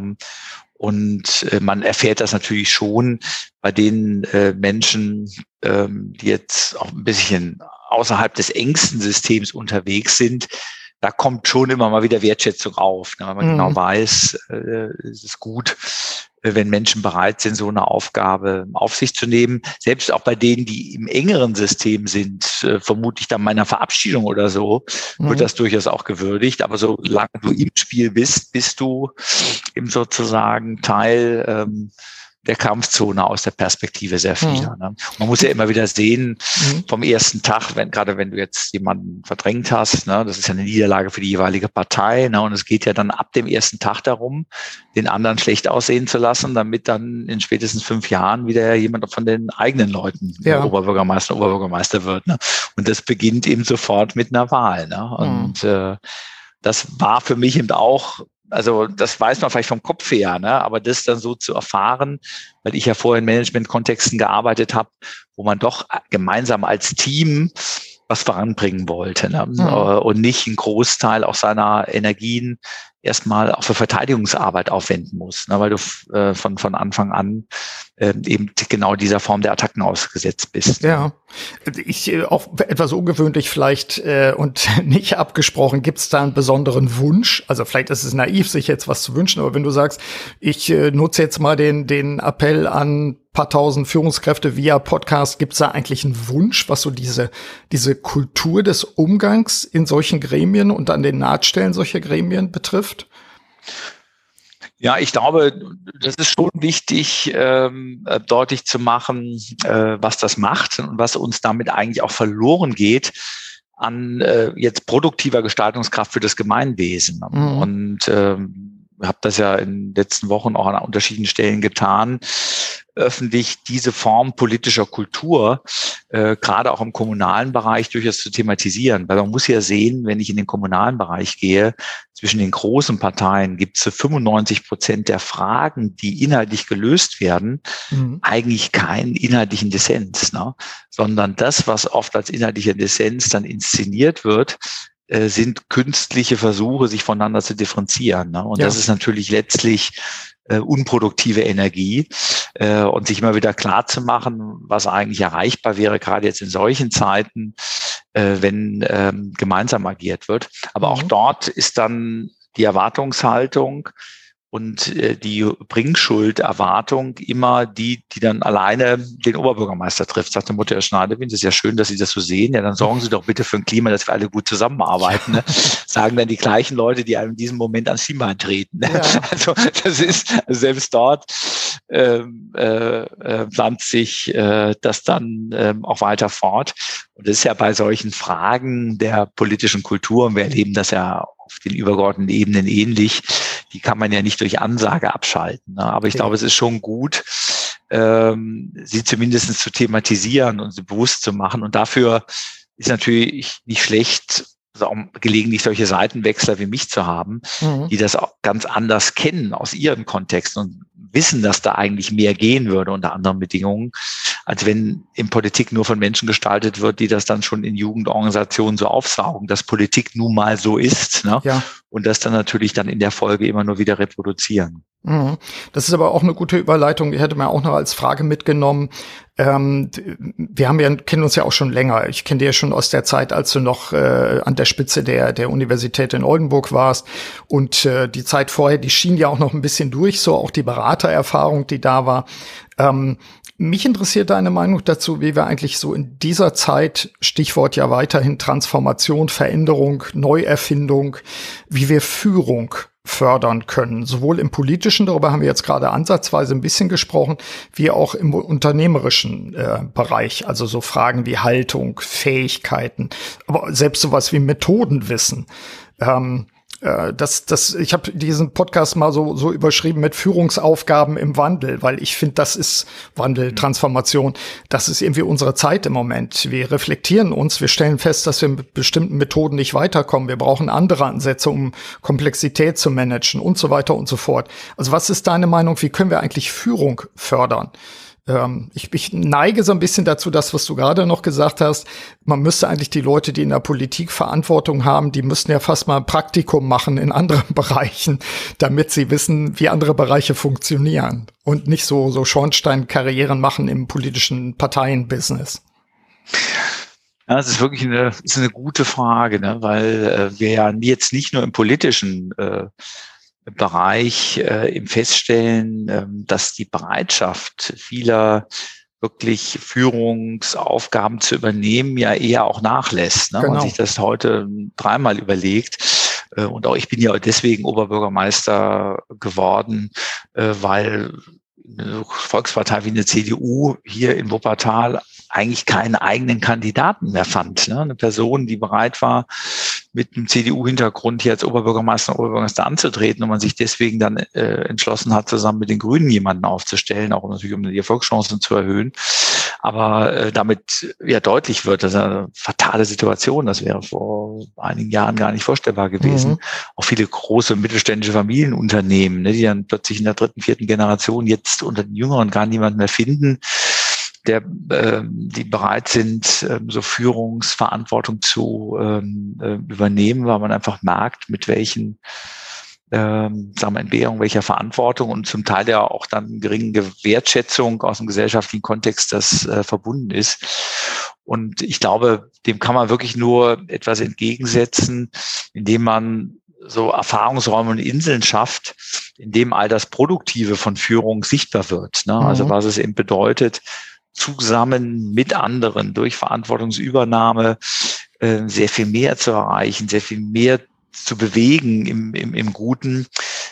Und man erfährt das natürlich schon bei den Menschen, die jetzt auch ein bisschen außerhalb des engsten Systems unterwegs sind. Da kommt schon immer mal wieder Wertschätzung auf, ne, weil man genau weiß, es ist gut, wenn Menschen bereit sind, so eine Aufgabe auf sich zu nehmen. Selbst auch bei denen, die im engeren System sind, vermutlich dann meiner Verabschiedung oder so, wird das durchaus auch gewürdigt. Aber solange du im Spiel bist, bist du eben sozusagen Teil der Kampfzone aus der Perspektive sehr vieler. Ne? Man muss ja immer wieder sehen, vom ersten Tag, gerade wenn du jetzt jemanden verdrängt hast, ne, das ist ja eine Niederlage für die jeweilige Partei, ne, und es geht ja dann ab dem ersten Tag darum, den anderen schlecht aussehen zu lassen, damit dann in spätestens 5 Jahren wieder jemand von den eigenen Leuten Oberbürgermeister wird. Ne? Und das beginnt eben sofort mit einer Wahl. Ne? Und das war für mich eben auch, also das weiß man vielleicht vom Kopf her, ne? Aber das dann so zu erfahren, weil ich ja vorher in Management-Kontexten gearbeitet habe, wo man doch gemeinsam als Team was voranbringen wollte, ne? Und nicht einen Großteil auch seiner Energien erstmal auch für Verteidigungsarbeit aufwenden muss, ne? Weil du von Anfang an eben genau dieser Form der Attacken ausgesetzt bist. Ja, ich auch etwas ungewöhnlich vielleicht und nicht abgesprochen, gibt es da einen besonderen Wunsch? Also vielleicht ist es naiv, sich jetzt was zu wünschen, aber wenn du sagst, ich nutze jetzt mal den Appell an paar tausend Führungskräfte via Podcast, gibt es da eigentlich einen Wunsch, was so diese Kultur des Umgangs in solchen Gremien und an den Nahtstellen solcher Gremien betrifft? Ja, ich glaube, das ist schon wichtig, deutlich zu machen, was das macht und was uns damit eigentlich auch verloren geht an jetzt produktiver Gestaltungskraft für das Gemeinwesen. Und habe das ja in den letzten Wochen auch an unterschiedlichen Stellen getan, öffentlich diese Form politischer Kultur, gerade auch im kommunalen Bereich durchaus zu thematisieren. Weil man muss ja sehen, wenn ich in den kommunalen Bereich gehe, zwischen den großen Parteien gibt es 95% der Fragen, die inhaltlich gelöst werden, eigentlich keinen inhaltlichen Dissens, ne? Sondern das, was oft als inhaltlicher Dissens dann inszeniert wird, sind künstliche Versuche, sich voneinander zu differenzieren. Ne? Und das ist natürlich letztlich unproduktive Energie und sich immer wieder klar zu machen, was eigentlich erreichbar wäre, gerade jetzt in solchen Zeiten, wenn gemeinsam agiert wird. Aber auch dort ist dann die Erwartungshaltung und die Bringschuld-Erwartung immer die dann alleine den Oberbürgermeister trifft. Sagt der Mutter Herr Schneidewind, das ist ja schön, dass Sie das so sehen. Ja, dann sorgen Sie doch bitte für ein Klima, dass wir alle gut zusammenarbeiten. Ne? Sagen dann die gleichen Leute, die einem in diesem Moment ans Schienbein treten. Ne? Ja. Also das ist selbst dort pflanzt sich das dann auch weiter fort. Und das ist ja bei solchen Fragen der politischen Kultur, und wir erleben das ja auf den übergeordneten Ebenen ähnlich. Die kann man ja nicht durch Ansage abschalten. Ne? Aber ich glaube, es ist schon gut, sie zumindest zu thematisieren und sie bewusst zu machen. Und dafür ist natürlich nicht schlecht, also auch gelegentlich solche Seitenwechsler wie mich zu haben, die das auch ganz anders kennen aus ihrem Kontext und wissen, dass da eigentlich mehr gehen würde unter anderen Bedingungen, als wenn in Politik nur von Menschen gestaltet wird, die das dann schon in Jugendorganisationen so aufsaugen, dass Politik nun mal so ist, ne? Ja. Und das dann natürlich dann in der Folge immer nur wieder reproduzieren. Das ist aber auch eine gute Überleitung. Die hätte man auch noch als Frage mitgenommen. Wir kennen uns ja auch schon länger. Ich kenne dich ja schon aus der Zeit, als du noch an der Spitze der Universität in Oldenburg warst. Und die Zeit vorher, die schien ja auch noch ein bisschen durch, so auch die Beratererfahrung, die da war. Mich interessiert deine Meinung dazu, wie wir eigentlich so in dieser Zeit, Stichwort ja weiterhin Transformation, Veränderung, Neuerfindung, wie wir Führung fördern können, sowohl im politischen, darüber haben wir jetzt gerade ansatzweise ein bisschen gesprochen, wie auch im unternehmerischen Bereich, also so Fragen wie Haltung, Fähigkeiten, aber selbst sowas wie Methodenwissen. Ich habe diesen Podcast mal so überschrieben mit Führungsaufgaben im Wandel, weil ich finde, das ist Wandel, Transformation, das ist irgendwie unsere Zeit im Moment. Wir reflektieren uns, wir stellen fest, dass wir mit bestimmten Methoden nicht weiterkommen. Wir brauchen andere Ansätze, um Komplexität zu managen und so weiter und so fort. Also was ist deine Meinung, wie können wir eigentlich Führung fördern? Ich neige so ein bisschen dazu, das, was du gerade noch gesagt hast. Man müsste eigentlich die Leute, die in der Politik Verantwortung haben, die müssten ja fast mal ein Praktikum machen in anderen Bereichen, damit sie wissen, wie andere Bereiche funktionieren und nicht so Schornsteinkarrieren machen im politischen Parteienbusiness. Ja, das ist wirklich eine gute Frage, ne? Weil wir ja jetzt nicht nur im politischen Bereich im Feststellen, dass die Bereitschaft vieler wirklich Führungsaufgaben zu übernehmen ja eher auch nachlässt. Ne? Genau. Man sich das heute dreimal überlegt. Und auch ich bin ja deswegen Oberbürgermeister geworden, weil eine Volkspartei wie eine CDU hier in Wuppertal eigentlich keinen eigenen Kandidaten mehr fand. Ne? Eine Person, die bereit war, mit einem CDU-Hintergrund hier als Oberbürgermeister anzutreten und man sich deswegen dann entschlossen hat, zusammen mit den Grünen jemanden aufzustellen, auch natürlich um die Erfolgschancen zu erhöhen. Aber damit ja deutlich wird, das ist eine fatale Situation. Das wäre vor einigen Jahren gar nicht vorstellbar gewesen. Auch viele große mittelständische Familienunternehmen, ne, die dann plötzlich in der dritten, vierten Generation jetzt unter den Jüngeren gar niemanden mehr finden, die bereit sind, so Führungsverantwortung zu übernehmen, weil man einfach merkt, mit welchen Entbehrung welcher Verantwortung und zum Teil ja auch dann geringen Wertschätzung aus dem gesellschaftlichen Kontext das verbunden ist. Und ich glaube, dem kann man wirklich nur etwas entgegensetzen, indem man so Erfahrungsräume und Inseln schafft, in dem all das Produktive von Führung sichtbar wird. Ne? Also was es eben bedeutet, zusammen mit anderen durch Verantwortungsübernahme sehr viel mehr zu erreichen, sehr viel mehr zu bewegen im Guten,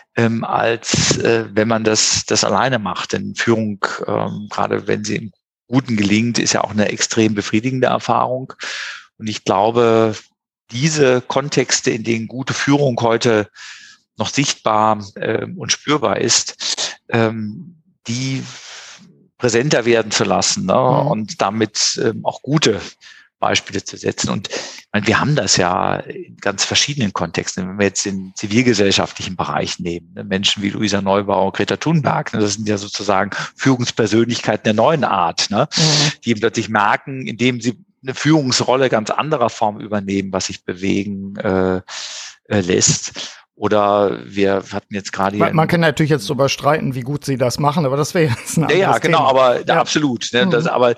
als wenn man das alleine macht. Denn Führung, gerade wenn sie im Guten gelingt, ist ja auch eine extrem befriedigende Erfahrung. Und ich glaube, diese Kontexte, in denen gute Führung heute noch sichtbar und spürbar ist, die präsenter werden zu lassen, ne? Und damit auch gute Beispiele zu setzen. Und ich meine, wir haben das ja in ganz verschiedenen Kontexten. Wenn wir jetzt den zivilgesellschaftlichen Bereich nehmen, ne? Menschen wie Luisa Neubauer, Greta Thunberg, ne? Das sind ja sozusagen Führungspersönlichkeiten der neuen Art, ne? Die eben plötzlich merken, indem sie eine Führungsrolle ganz anderer Form übernehmen, was sich bewegen lässt. Oder wir hatten jetzt gerade... Man kann natürlich jetzt darüber streiten, wie gut sie das machen, aber das wäre jetzt ein anderes Ja, genau, Thema. Aber ja. Absolut. Ne,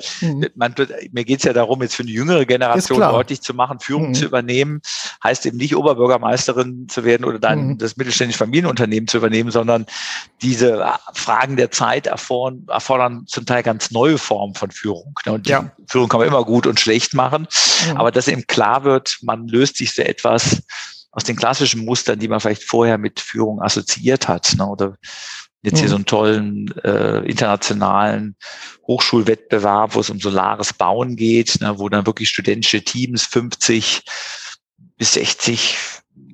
mir geht es ja darum, jetzt für eine jüngere Generation deutlich zu machen, Führung zu übernehmen, heißt eben nicht Oberbürgermeisterin zu werden oder dann das mittelständische Familienunternehmen zu übernehmen, sondern diese Fragen der Zeit erfordern zum Teil ganz neue Formen von Führung. Ne, und die Führung kann man immer gut und schlecht machen, aber dass eben klar wird, man löst sich so etwas aus den klassischen Mustern, die man vielleicht vorher mit Führung assoziiert hat, ne? Oder jetzt hier so einen tollen internationalen Hochschulwettbewerb, wo es um solares Bauen geht, ne? Wo dann wirklich studentische Teams 50 bis 60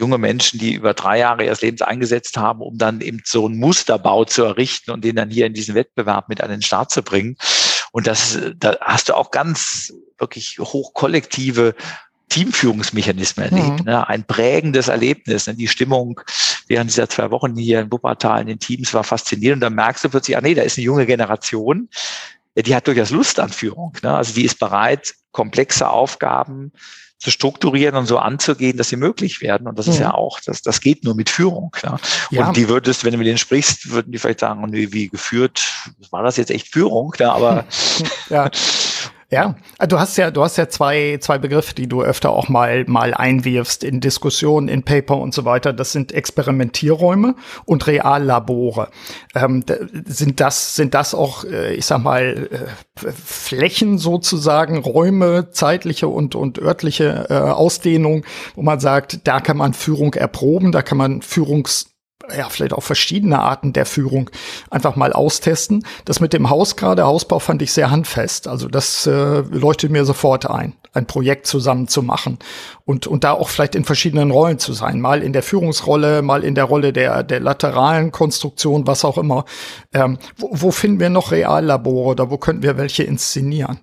junge Menschen, die über 3 Jahre ihres Lebens eingesetzt haben, um dann eben so einen Musterbau zu errichten und den dann hier in diesen Wettbewerb mit an den Start zu bringen. Und da hast du auch ganz wirklich hochkollektive Teamführungsmechanismen erlebt, ne? Ein prägendes Erlebnis, ne? Die Stimmung während dieser 2 Wochen hier in Wuppertal in den Teams war faszinierend. Und dann merkst du plötzlich, da ist eine junge Generation, die hat durchaus Lust an Führung, ne? Also die ist bereit, komplexe Aufgaben zu strukturieren und so anzugehen, dass sie möglich werden. Und das ist ja auch, das geht nur mit Führung. Ne? Ja. Und die wenn du mit denen sprichst, würden die vielleicht sagen, wie geführt, war das jetzt echt Führung? Ne? Aber ja. Ja, du hast ja zwei Begriffe, die du öfter auch mal einwirfst in Diskussionen, in Paper und so weiter. Das sind Experimentierräume und Reallabore. Sind das auch, ich sag mal, Flächen sozusagen, Räume, zeitliche und örtliche Ausdehnung, wo man sagt, da kann man Führung erproben, da kann man vielleicht auch verschiedene Arten der Führung einfach mal austesten. Das mit dem Hausbau fand ich sehr handfest. Also das leuchtet mir sofort ein Projekt zusammen zu machen und da auch vielleicht in verschiedenen Rollen zu sein. Mal in der Führungsrolle, mal in der Rolle der lateralen Konstruktion, was auch immer. Wo finden wir noch Reallabore oder wo könnten wir welche inszenieren?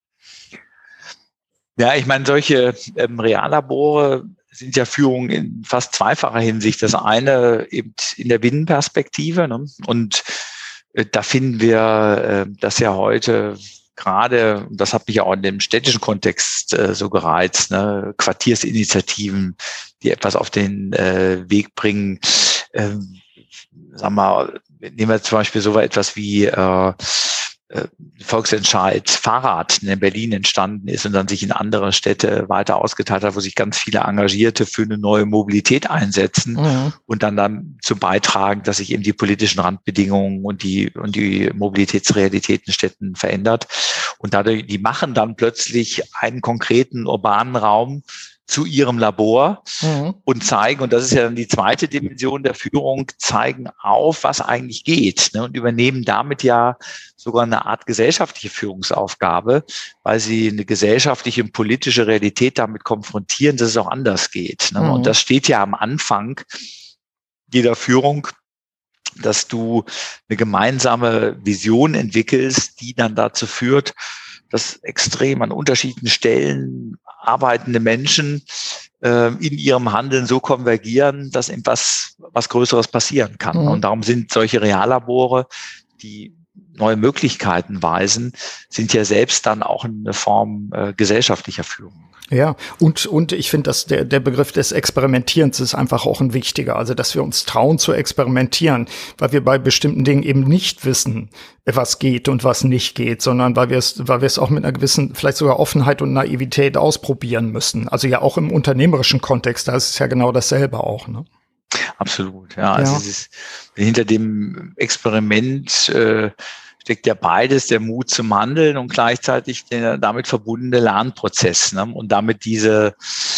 Ja, ich meine, solche Reallabore sind ja Führung in fast zweifacher Hinsicht. Das eine eben in der Binnenperspektive, ne? Und da finden wir das ja heute gerade, das hat mich ja auch in dem städtischen Kontext so gereizt, ne? Quartiersinitiativen, die etwas auf den Weg bringen. Nehmen wir zum Beispiel so etwas wie Volksentscheid Fahrrad in Berlin entstanden ist und dann sich in andere Städte weiter ausgeteilt hat, wo sich ganz viele Engagierte für eine neue Mobilität einsetzen und dann zu beitragen, dass sich eben die politischen Randbedingungen und die Mobilitätsrealität in Städten verändert. Und dadurch, die machen dann plötzlich einen konkreten urbanen Raum zu ihrem Labor und zeigen, und das ist ja dann die zweite Dimension der Führung, zeigen auf, was eigentlich geht, ne, und übernehmen damit ja sogar eine Art gesellschaftliche Führungsaufgabe, weil sie eine gesellschaftliche und politische Realität damit konfrontieren, dass es auch anders geht. Ne? Und das steht ja am Anfang jeder Führung, dass du eine gemeinsame Vision entwickelst, die dann dazu führt, dass extrem an unterschiedlichen Stellen arbeitende Menschen in ihrem Handeln so konvergieren, dass eben was Größeres passieren kann. Und darum sind solche Reallabore, die neue Möglichkeiten weisen, sind ja selbst dann auch eine Form gesellschaftlicher Führung. Ja, und ich finde, dass der Begriff des Experimentierens ist einfach auch ein wichtiger. Also, dass wir uns trauen zu experimentieren, weil wir bei bestimmten Dingen eben nicht wissen, was geht und was nicht geht, sondern weil wir es auch mit einer gewissen, vielleicht sogar Offenheit und Naivität ausprobieren müssen. Also ja auch im unternehmerischen Kontext, da ist es ja genau dasselbe auch, ne? Absolut, ja. Also es ist, hinter dem Experiment steckt ja beides, der Mut zum Handeln und gleichzeitig der damit verbundene Lernprozess, ne? Und damit diese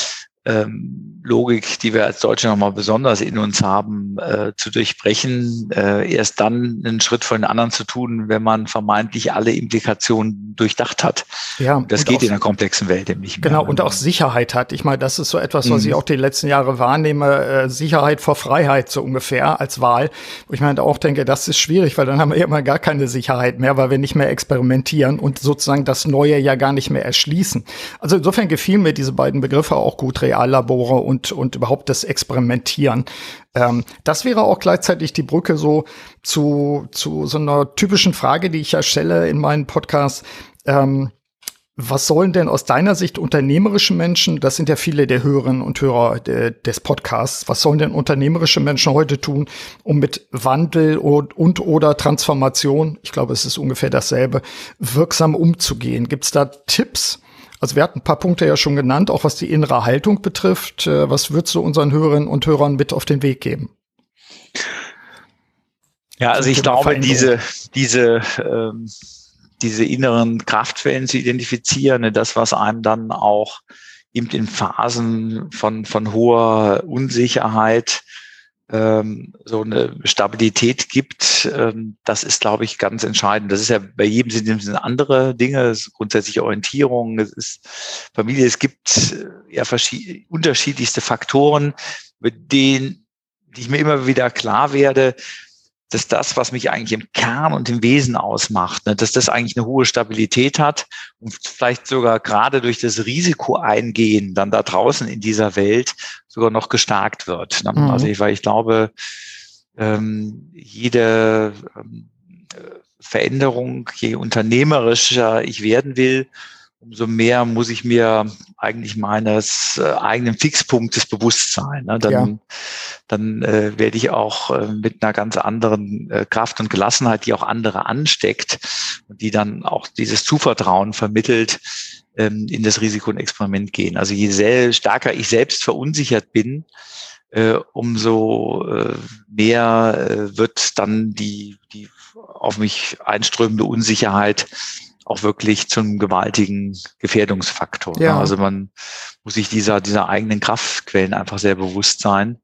Logik, die wir als Deutsche nochmal besonders in uns haben, zu durchbrechen, erst dann einen Schritt von den anderen zu tun, wenn man vermeintlich alle Implikationen durchdacht hat. Ja, und das geht in einer komplexen Welt eben nicht mehr. Genau, und auch Sicherheit hat. Ich meine, das ist so etwas, was ich auch die letzten Jahre wahrnehme, Sicherheit vor Freiheit so ungefähr als Wahl. Wo ich mir auch denke, das ist schwierig, weil dann haben wir irgendwann gar keine Sicherheit mehr, weil wir nicht mehr experimentieren und sozusagen das Neue ja gar nicht mehr erschließen. Also insofern gefielen mir diese beiden Begriffe auch gut, Reallabore und überhaupt das Experimentieren. Das wäre auch gleichzeitig die Brücke so zu so einer typischen Frage, die ich ja stelle in meinen Podcasts. Was sollen denn aus deiner Sicht unternehmerische Menschen, das sind ja viele der Hörerinnen und Hörer des Podcasts, was sollen denn unternehmerische Menschen heute tun, um mit Wandel und oder Transformation, ich glaube, es ist ungefähr dasselbe, wirksam umzugehen? Gibt's da Tipps? Also wir hatten ein paar Punkte ja schon genannt, auch was die innere Haltung betrifft. Was würdest du unseren Hörerinnen und Hörern mit auf den Weg geben? Ja, also ich glaube, diese inneren Kraftquellen zu identifizieren, das, was einem dann auch eben in Phasen von hoher Unsicherheit so eine Stabilität gibt, das ist, glaube ich, ganz entscheidend. Das ist ja bei jedem sind andere Dinge, es ist grundsätzliche Orientierung, es ist Familie, es gibt ja unterschiedlichste Faktoren, die ich mir immer wieder klar werde, dass das, was mich eigentlich im Kern und im Wesen ausmacht, ne, dass das eigentlich eine hohe Stabilität hat und vielleicht sogar gerade durch das Risikoeingehen dann da draußen in dieser Welt sogar noch gestärkt wird. Ne? Mhm. Also weil ich glaube, jede Veränderung, je unternehmerischer ich werden will, umso mehr muss ich mir eigentlich meines eigenen Fixpunktes bewusst sein. Ne? Dann werde ich auch mit einer ganz anderen Kraft und Gelassenheit, die auch andere ansteckt und die dann auch dieses Zuvertrauen vermittelt, in das Risiko und Experiment gehen. Also je stärker ich selbst verunsichert bin, umso mehr wird dann die auf mich einströmende Unsicherheit auch wirklich zum gewaltigen Gefährdungsfaktor. Ja. Also man muss sich dieser eigenen Kraftquellen einfach sehr bewusst sein.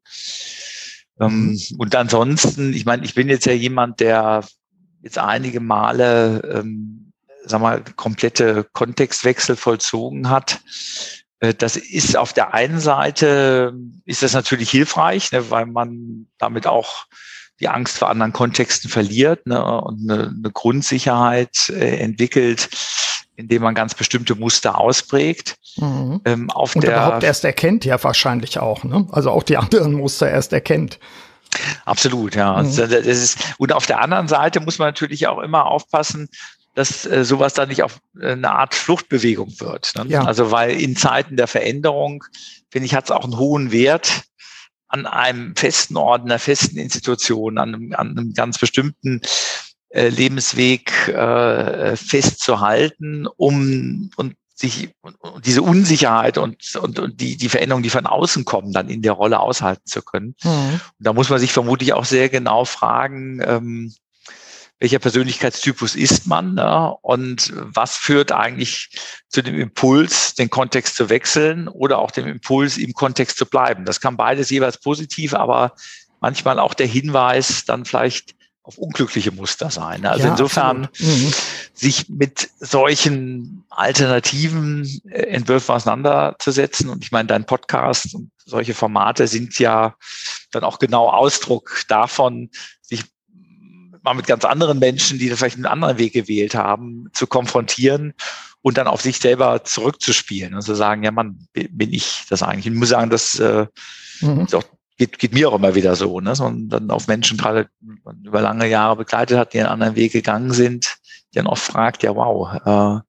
Und ansonsten, ich meine, ich bin jetzt ja jemand, der jetzt einige Male, komplette Kontextwechsel vollzogen hat. Das ist auf der einen Seite, ist das natürlich hilfreich, ne, weil man damit auch die Angst vor anderen Kontexten verliert, ne, und eine Grundsicherheit entwickelt, indem man ganz bestimmte Muster ausprägt. Mhm. Und überhaupt erst erkennt ja wahrscheinlich auch, ne? Also auch die anderen Muster erst erkennt. Absolut, ja. Mhm. Und auf der anderen Seite muss man natürlich auch immer aufpassen, dass sowas dann nicht auf eine Art Fluchtbewegung wird. Ne? Ja. Also weil in Zeiten der Veränderung, finde ich, hat es auch einen hohen Wert, an einem festen Ort, einer festen Institution, an einem ganz bestimmten Lebensweg festzuhalten, um diese Unsicherheit und die Veränderungen, die von außen kommen, dann in der Rolle aushalten zu können. Mhm. Und da muss man sich vermutlich auch sehr genau fragen, welcher Persönlichkeitstypus ist man, ne? Und was führt eigentlich zu dem Impuls, den Kontext zu wechseln oder auch dem Impuls, im Kontext zu bleiben. Das kann beides jeweils positiv, aber manchmal auch der Hinweis dann vielleicht auf unglückliche Muster sein. Also ja, insofern sich mit solchen alternativen Entwürfen auseinanderzusetzen. Und ich meine, dein Podcast und solche Formate sind ja dann auch genau Ausdruck davon, sich mal mit ganz anderen Menschen, die vielleicht einen anderen Weg gewählt haben, zu konfrontieren und dann auf sich selber zurückzuspielen und zu sagen, ja Mann, bin ich das eigentlich? Ich muss sagen, das ist auch, geht mir auch immer wieder so, ne? Und dann auf Menschen gerade über lange Jahre begleitet hat, die einen anderen Weg gegangen sind, die dann oft fragt, ja wow,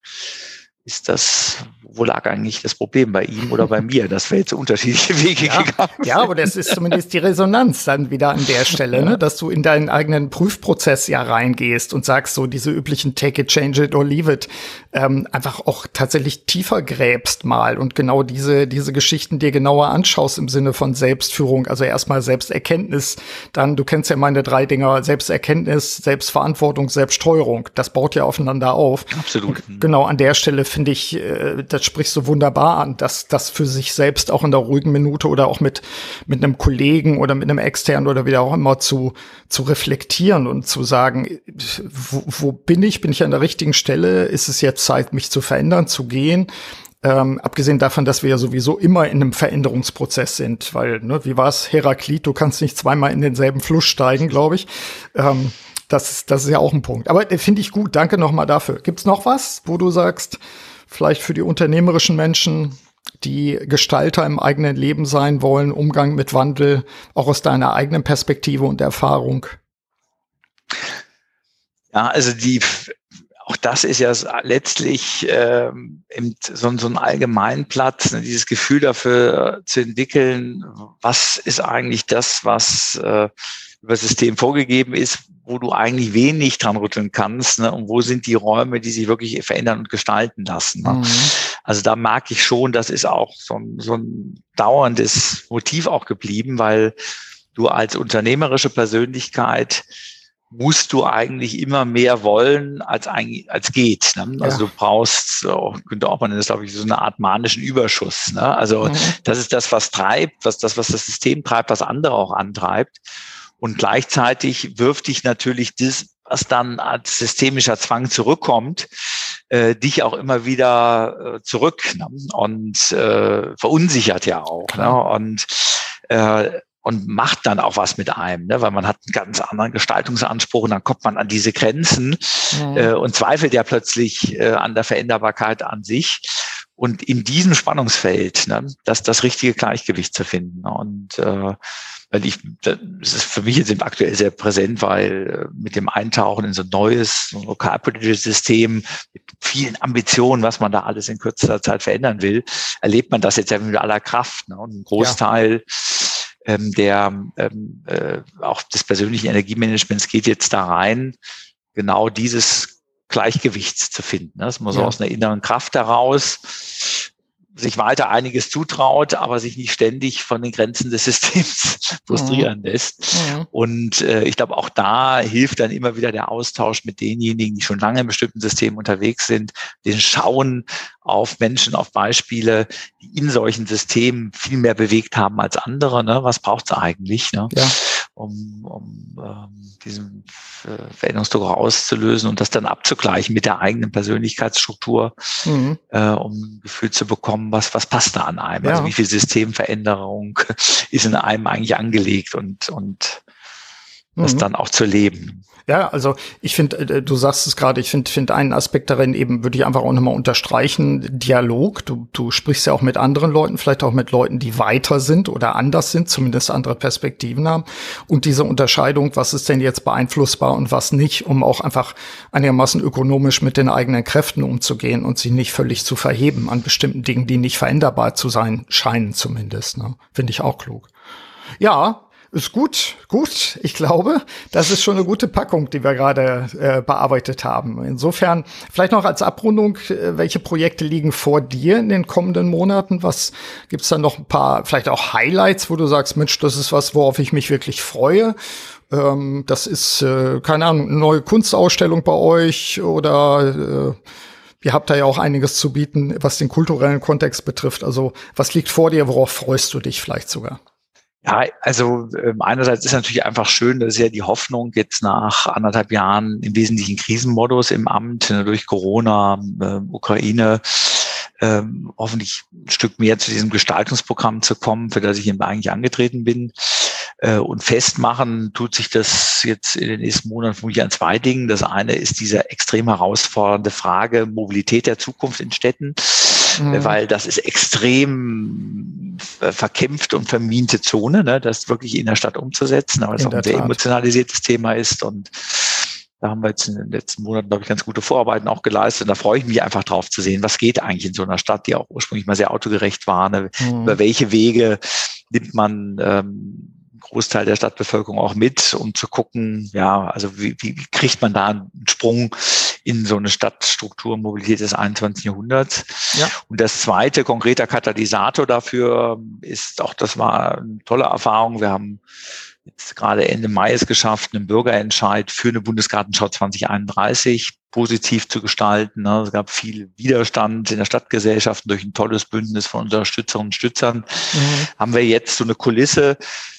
wo lag eigentlich das Problem, bei ihm oder bei mir, dass wir jetzt unterschiedliche Wege gegangen sind? Ja, aber das ist zumindest die Resonanz dann wieder an der Stelle, ne? Dass du in deinen eigenen Prüfprozess ja reingehst und sagst so diese üblichen take it, change it or leave it, einfach auch tatsächlich tiefer gräbst mal und genau diese Geschichten dir genauer anschaust im Sinne von Selbstführung, also erstmal Selbsterkenntnis, dann, du kennst ja meine 3 Dinger, Selbsterkenntnis, Selbstverantwortung, Selbststeuerung, das baut ja aufeinander auf. Absolut. Und genau an der Stelle finde ich, das sprichst du wunderbar an, dass das für sich selbst auch in der ruhigen Minute oder auch mit einem Kollegen oder mit einem Externen oder wie auch immer zu reflektieren und zu sagen, wo bin ich? Bin ich an der richtigen Stelle? Ist es jetzt Zeit, mich zu verändern, zu gehen? Abgesehen davon, dass wir ja sowieso immer in einem Veränderungsprozess sind, weil, ne, wie war's, Heraklit, du kannst nicht zweimal in denselben Fluss steigen, glaube ich. Das ist ja auch ein Punkt. Aber finde ich gut, danke nochmal dafür. Gibt's noch was, wo du sagst, vielleicht für die unternehmerischen Menschen, die Gestalter im eigenen Leben sein wollen, Umgang mit Wandel, auch aus deiner eigenen Perspektive und Erfahrung? Ja, also auch das ist ja letztlich so ein Allgemeinplatz, ne, dieses Gefühl dafür zu entwickeln, was ist eigentlich das, was über das System vorgegeben ist, wo du eigentlich wenig dran rütteln kannst, ne, und wo sind die Räume, die sich wirklich verändern und gestalten lassen. Ne? Also da merke ich schon, das ist auch so ein dauerndes Motiv auch geblieben, weil du als unternehmerische Persönlichkeit musst du eigentlich immer mehr wollen, als geht. Ne? Also du brauchst, könnte auch man nennen, das glaube ich, so eine Art manischen Überschuss. Ne? Also das ist das, was treibt, was das System treibt, was andere auch antreibt. Und gleichzeitig wirft dich natürlich das, was dann als systemischer Zwang zurückkommt, dich auch immer wieder zurück, ne? Und verunsichert ja auch. Ne? Und und macht dann auch was mit einem, ne? Weil man hat einen ganz anderen Gestaltungsanspruch und dann kommt man an diese Grenzen und zweifelt ja plötzlich an der Veränderbarkeit an sich. Und in diesem Spannungsfeld, ne, das richtige Gleichgewicht zu finden. Und weil es ist für mich jetzt eben aktuell sehr präsent, weil mit dem Eintauchen in so ein neues so lokalpolitisches System mit vielen Ambitionen, was man da alles in kürzester Zeit verändern will, erlebt man das jetzt ja mit aller Kraft. Ne? Und ein Großteil auch des persönlichen Energiemanagements geht jetzt da rein, genau dieses Gleichgewicht zu finden. Das muss so aus einer inneren Kraft heraus sich weiter einiges zutraut, aber sich nicht ständig von den Grenzen des Systems frustrieren lässt. Und ich glaube, auch da hilft dann immer wieder der Austausch mit denjenigen, die schon lange in bestimmten Systemen unterwegs sind, den Schauen auf Menschen, auf Beispiele, die in solchen Systemen viel mehr bewegt haben als andere. Ne? Was braucht es eigentlich, ne? Um diesen Veränderungsdruck auszulösen und das dann abzugleichen mit der eigenen Persönlichkeitsstruktur, um ein Gefühl zu bekommen, was passt da an einem? Also wie viel Systemveränderung ist in einem eigentlich angelegt und das dann auch zu leben. Ja, also ich finde, du sagst es gerade, ich finde einen Aspekt darin eben, würde ich einfach auch nochmal unterstreichen, Dialog. Du sprichst ja auch mit anderen Leuten, vielleicht auch mit Leuten, die weiter sind oder anders sind, zumindest andere Perspektiven haben. Und diese Unterscheidung, was ist denn jetzt beeinflussbar und was nicht, um auch einfach einigermaßen ökonomisch mit den eigenen Kräften umzugehen und sich nicht völlig zu verheben an bestimmten Dingen, die nicht veränderbar zu sein scheinen zumindest. Ne? Finde ich auch klug. Ja, ist gut. Ich glaube, das ist schon eine gute Packung, die wir gerade bearbeitet haben. Insofern, vielleicht noch als Abrundung, welche Projekte liegen vor dir in den kommenden Monaten? Was gibt's da noch ein paar, vielleicht auch Highlights, wo du sagst, Mensch, das ist was, worauf ich mich wirklich freue? Das ist, keine Ahnung, eine neue Kunstausstellung bei euch oder ihr habt da ja auch einiges zu bieten, was den kulturellen Kontext betrifft. Also, was liegt vor dir? Worauf freust du dich vielleicht sogar? Ja, also einerseits ist natürlich einfach schön, das ist ja die Hoffnung jetzt nach 1,5 Jahren im Wesentlichen Krisenmodus im Amt, durch Corona, Ukraine, hoffentlich ein Stück mehr zu diesem Gestaltungsprogramm zu kommen, für das ich eben eigentlich angetreten bin. Und festmachen tut sich das jetzt in den nächsten Monaten vermutlich an 2 Dingen. Das eine ist diese extrem herausfordernde Frage Mobilität der Zukunft in Städten, weil das ist extrem verkämpft und vermiente Zone, ne, das wirklich in der Stadt umzusetzen, aber es auch ein sehr emotionalisiertes Thema ist und da haben wir jetzt in den letzten Monaten, glaube ich, ganz gute Vorarbeiten auch geleistet. Und da freue ich mich einfach drauf zu sehen, was geht eigentlich in so einer Stadt, die auch ursprünglich mal sehr autogerecht war. Ne? Über welche Wege nimmt man Großteil der Stadtbevölkerung auch mit, um zu gucken, ja, also wie kriegt man da einen Sprung in so eine Stadtstruktur und Mobilität des 21. Jahrhunderts. Ja. Und das zweite konkreter Katalysator dafür ist auch, das war eine tolle Erfahrung. Wir haben jetzt gerade Ende Mai es geschafft, einen Bürgerentscheid für eine Bundesgartenschau 2031 positiv zu gestalten. Es gab viel Widerstand in der Stadtgesellschaft durch ein tolles Bündnis von Unterstützerinnen und Stützern. Haben wir jetzt so eine Kulisse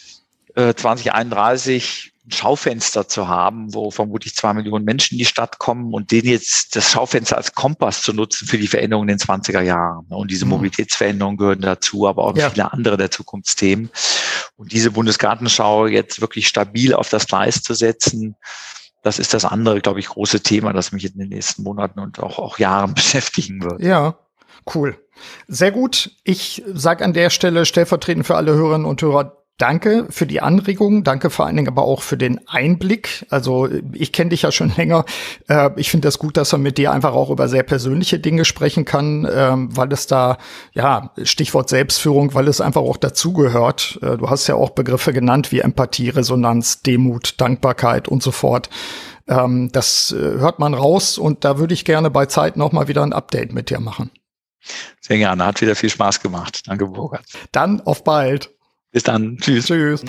2031 ein Schaufenster zu haben, wo vermutlich 2 Millionen Menschen in die Stadt kommen und denen jetzt das Schaufenster als Kompass zu nutzen für die Veränderungen in den 20er Jahren. Und diese Mobilitätsveränderungen gehören dazu, aber auch viele andere der Zukunftsthemen. Und diese Bundesgartenschau jetzt wirklich stabil auf das Gleis zu setzen, das ist das andere, glaube ich, große Thema, das mich in den nächsten Monaten und auch Jahren beschäftigen wird. Ja, cool. Sehr gut. Ich sage an der Stelle stellvertretend für alle Hörerinnen und Hörer, danke für die Anregungen, danke vor allen Dingen aber auch für den Einblick. Also ich kenne dich ja schon länger. Ich finde das gut, dass man mit dir einfach auch über sehr persönliche Dinge sprechen kann, weil es da, ja, Stichwort Selbstführung, weil es einfach auch dazugehört. Du hast ja auch Begriffe genannt wie Empathie, Resonanz, Demut, Dankbarkeit und so fort. Das hört man raus und da würde ich gerne bei Zeit noch mal wieder ein Update mit dir machen. Sehr gerne, hat wieder viel Spaß gemacht. Danke, Burkhard. Dann auf bald. Bis dann. Tschüss. Tschüss.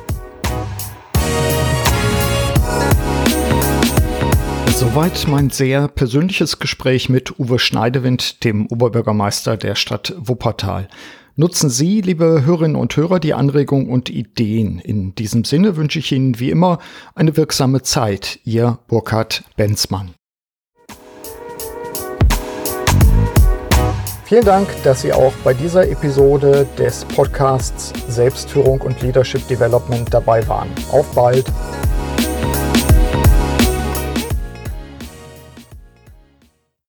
Soweit mein sehr persönliches Gespräch mit Uwe Schneidewind, dem Oberbürgermeister der Stadt Wuppertal. Nutzen Sie, liebe Hörerinnen und Hörer, die Anregungen und Ideen. In diesem Sinne wünsche ich Ihnen wie immer eine wirksame Zeit. Ihr Burkhard Benzmann. Vielen Dank, dass Sie auch bei dieser Episode des Podcasts Selbstführung und Leadership Development dabei waren. Auf bald!